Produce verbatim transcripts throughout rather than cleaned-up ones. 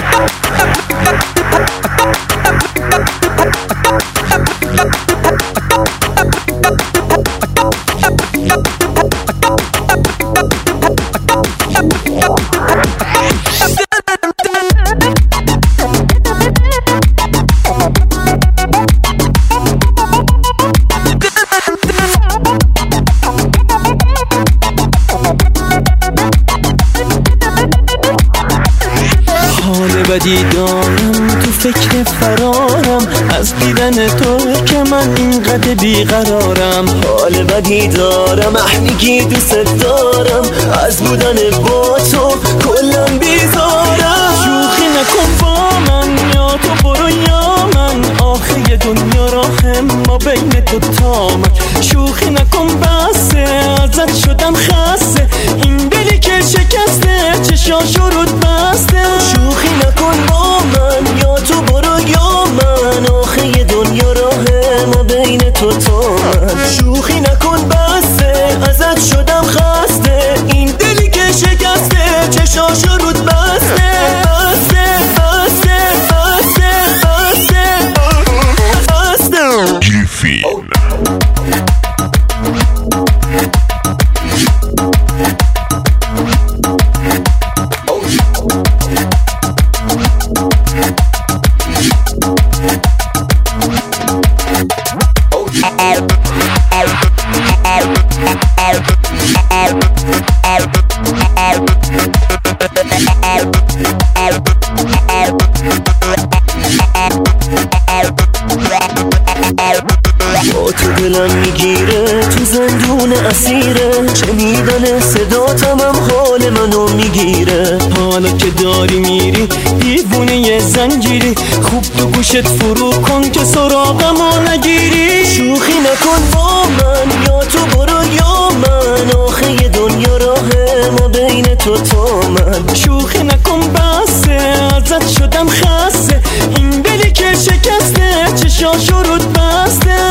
بدی دارم تو فکر فرارم از دیدن تو که من اینقدر بیقرارم. حال بدی دارم اه میگی دوست دارم از بودن با تو کلم بیزارم. شوخی نکن با من یا تو برو یا من آخه دنیا راه ما بین تو تا من. شوخی نکن بسه ازت شدم خسته این دلی که شکسته چشاشو رود بسته. شوخی نکن با من یا تو برو یا من آخه دنیا راه ما بین تو تا من. شوخی نکن بسه ازت شدم خسته این دلی که شکسته چشاشو رود بسته بسته بسته بسته بسته بسته گیفین با تو دلم میگیره تو زندون اسیره شنیدن صداتم هم حال منو میگیره. حالا که داری میری دیوونه یه زنجیری خوب تو گوشت فرو کن که سراغمو نگیری. شوخی نکن با من یا تو برو یا من آخه دنیا راه ما بین تو تا من. شوخی نکن بسه ازت شدم خسته این دلی که شکسته چشاشو رود بسته.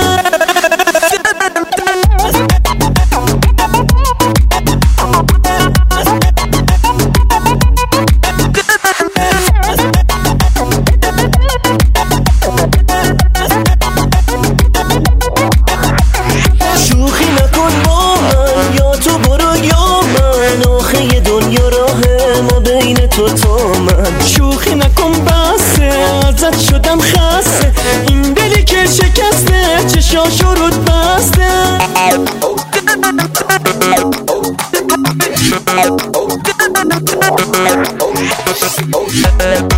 شوخی نکن با من یا تو برو یا من آخه دنیا راه ما بین تو تا من. شوخی نکن بسه ازت شدم خسته این دلی که شکسته چشاشو رود بسته. Oh,